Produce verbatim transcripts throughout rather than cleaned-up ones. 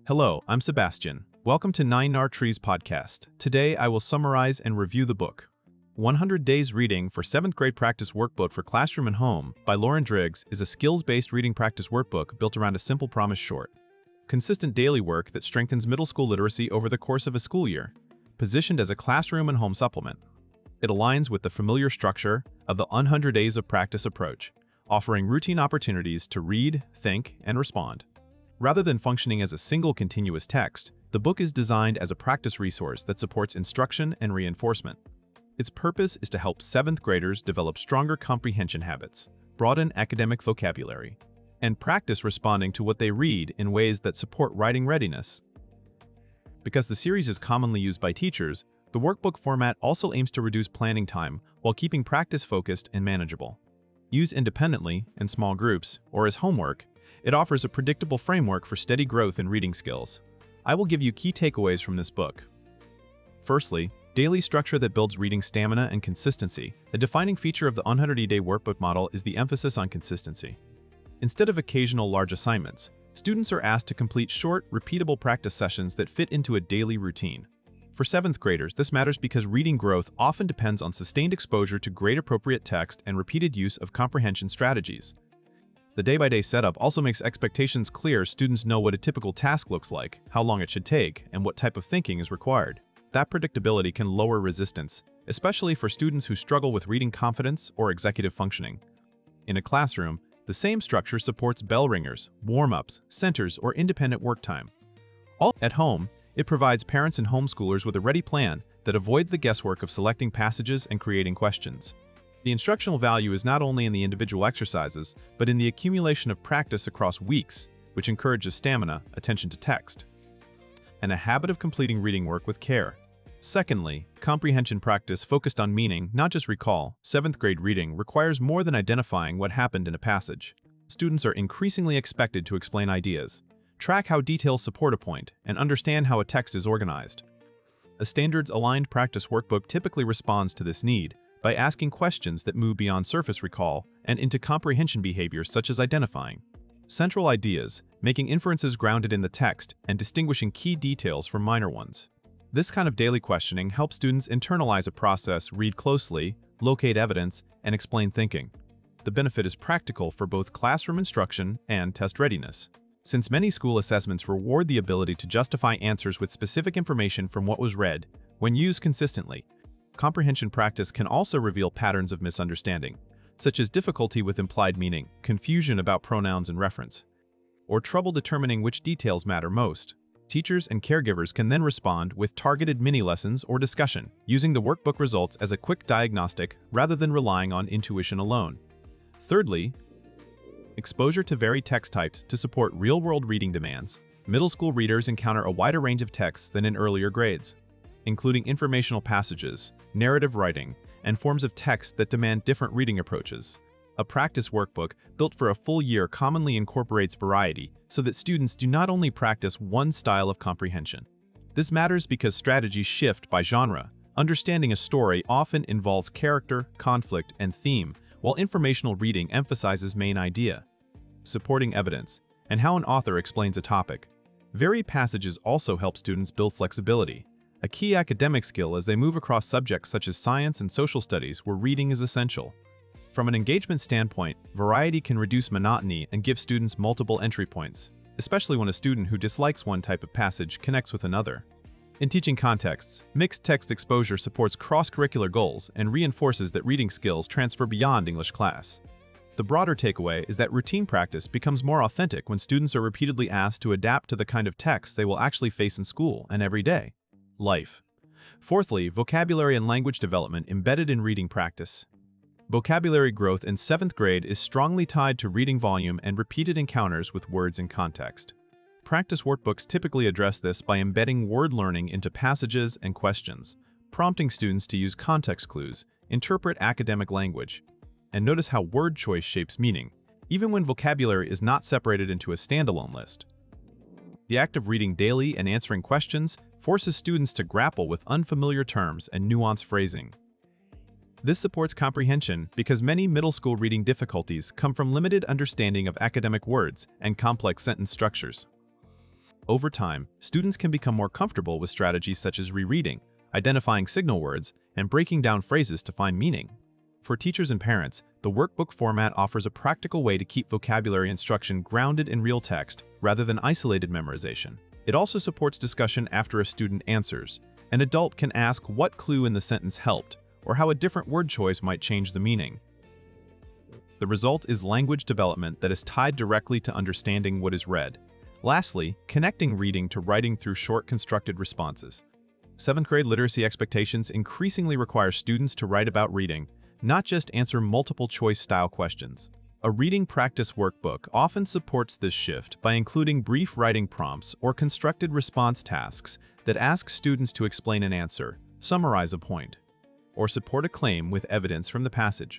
Hello, I'm Sebastian. Welcome to Nine Nar Trees podcast. Today I will summarize and review the book one hundred Days Reading for seventh Grade Practice Workbook for Classroom and Home by Lauren Driggs is a skills-based reading practice workbook built around a simple promise short. Consistent daily work that strengthens middle school literacy over the course of a school year, positioned as a classroom and home supplement. It aligns with the familiar structure of the one hundred Days of Practice approach, offering routine opportunities to read, think, and respond. Rather than functioning as a single continuous text, the book is designed as a practice resource that supports instruction and reinforcement. Its purpose is to help seventh graders develop stronger comprehension habits, broaden academic vocabulary, and practice responding to what they read in ways that support writing readiness. Because the series is commonly used by teachers, the workbook format also aims to reduce planning time while keeping practice focused and manageable. Used independently, in small groups, or as homework, it offers a predictable framework for steady growth in reading skills. I will give you key takeaways from this book. Firstly, daily structure that builds reading stamina and consistency. A defining feature of the one hundred day workbook model is the emphasis on consistency. Instead of occasional large assignments, students are asked to complete short, repeatable practice sessions that fit into a daily routine. For seventh graders, this matters because reading growth often depends on sustained exposure to grade-appropriate text and repeated use of comprehension strategies. The day-by-day setup also makes expectations clear. Students know what a typical task looks like, how long it should take, and what type of thinking is required. That predictability can lower resistance, especially for students who struggle with reading confidence or executive functioning. In a classroom, the same structure supports bell ringers, warm-ups, centers, or independent work time. All at home, it provides parents and homeschoolers with a ready plan that avoids the guesswork of selecting passages and creating questions. The instructional value is not only in the individual exercises, but in the accumulation of practice across weeks, which encourages stamina, attention to text, and a habit of completing reading work with care. Secondly, comprehension practice focused on meaning, not just recall. Seventh grade reading requires more than identifying what happened in a passage. Students are increasingly expected to explain ideas, track how details support a point, and understand how a text is organized. A standards-aligned practice workbook typically responds to this need by asking questions that move beyond surface recall and into comprehension behaviors such as identifying central ideas, making inferences grounded in the text, and distinguishing key details from minor ones. This kind of daily questioning helps students internalize a process, read closely, locate evidence, and explain thinking. The benefit is practical for both classroom instruction and test readiness, since many school assessments reward the ability to justify answers with specific information from what was read. When used consistently, comprehension practice can also reveal patterns of misunderstanding, such as difficulty with implied meaning, confusion about pronouns and reference, or trouble determining which details matter most. Teachers and caregivers can then respond with targeted mini-lessons or discussion, using the workbook results as a quick diagnostic rather than relying on intuition alone. Thirdly, exposure to varied text types to support real-world reading demands. Middle school readers encounter a wider range of texts than in earlier grades, including informational passages, narrative writing, and forms of text that demand different reading approaches. A practice workbook built for a full year commonly incorporates variety so that students do not only practice one style of comprehension. This matters because strategies shift by genre. Understanding a story often involves character, conflict, and theme, while informational reading emphasizes main idea, supporting evidence, and how an author explains a topic. Varied passages also help students build flexibility, a key academic skill as they move across subjects such as science and social studies where reading is essential. From an engagement standpoint, variety can reduce monotony and give students multiple entry points, especially when a student who dislikes one type of passage connects with another. In teaching contexts, mixed text exposure supports cross-curricular goals and reinforces that reading skills transfer beyond English class. The broader takeaway is that routine practice becomes more authentic when students are repeatedly asked to adapt to the kind of text they will actually face in school and everyday life. Fourthly, vocabulary and language development embedded in reading practice. Vocabulary growth in seventh grade is strongly tied to reading volume and repeated encounters with words in context. Practice workbooks typically address this by embedding word learning into passages and questions, prompting students to use context clues, interpret academic language, and notice how word choice shapes meaning, even when vocabulary is not separated into a standalone list. The act of reading daily and answering questions forces students to grapple with unfamiliar terms and nuanced phrasing. This supports comprehension because many middle school reading difficulties come from limited understanding of academic words and complex sentence structures. Over time, students can become more comfortable with strategies such as rereading, identifying signal words, and breaking down phrases to find meaning. For teachers and parents, the workbook format offers a practical way to keep vocabulary instruction grounded in real text rather than isolated memorization. It also supports discussion after a student answers. An adult can ask what clue in the sentence helped, or how a different word choice might change the meaning. The result is language development that is tied directly to understanding what is read. Lastly, connecting reading to writing through short constructed responses. Seventh grade literacy expectations increasingly require students to write about reading, not just answer multiple-choice style questions. A reading practice workbook often supports this shift by including brief writing prompts or constructed response tasks that ask students to explain an answer, summarize a point, or support a claim with evidence from the passage.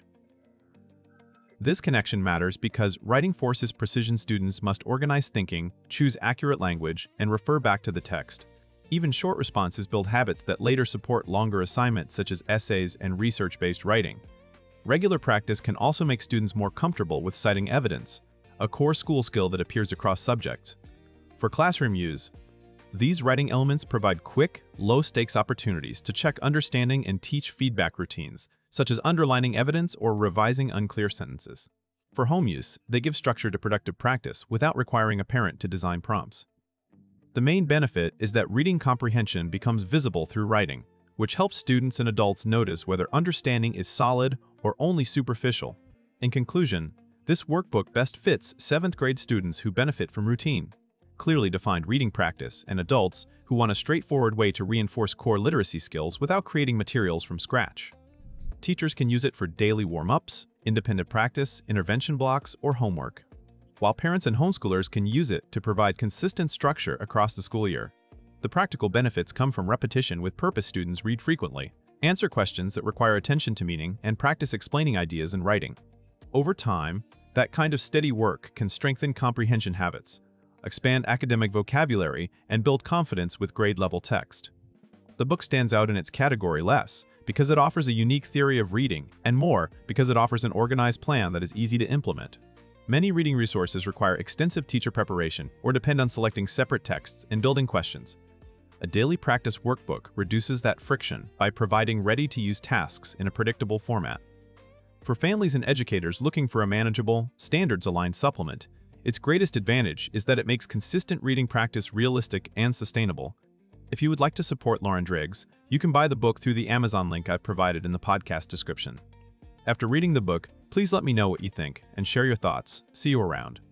This connection matters because writing forces precision. Students must organize thinking, choose accurate language, and refer back to the text. Even short responses build habits that later support longer assignments such as essays and research-based writing. Regular practice can also make students more comfortable with citing evidence, a core school skill that appears across subjects. For classroom use, these writing elements provide quick, low-stakes opportunities to check understanding and teach feedback routines, such as underlining evidence or revising unclear sentences. For home use, they give structure to productive practice without requiring a parent to design prompts. The main benefit is that reading comprehension becomes visible through writing, which helps students and adults notice whether understanding is solid or only superficial. In conclusion, this workbook best fits seventh grade students who benefit from routine, clearly defined reading practice, and adults who want a straightforward way to reinforce core literacy skills without creating materials from scratch. Teachers can use it for daily warm-ups, independent practice, intervention blocks, or homework, while parents and homeschoolers can use it to provide consistent structure across the school year. The practical benefits come from repetition with purpose. Students read frequently, answer questions that require attention to meaning, and practice explaining ideas in writing. Over time, that kind of steady work can strengthen comprehension habits, expand academic vocabulary, and build confidence with grade-level text. The book stands out in its category less because it offers a unique theory of reading, and more because it offers an organized plan that is easy to implement. Many reading resources require extensive teacher preparation or depend on selecting separate texts and building questions. A daily practice workbook reduces that friction by providing ready-to-use tasks in a predictable format. For families and educators looking for a manageable, standards-aligned supplement, its greatest advantage is that it makes consistent reading practice realistic and sustainable. If you would like to support Lauren Driggs, you can buy the book through the Amazon link I've provided in the podcast description. After reading the book, please let me know what you think and share your thoughts. See you around.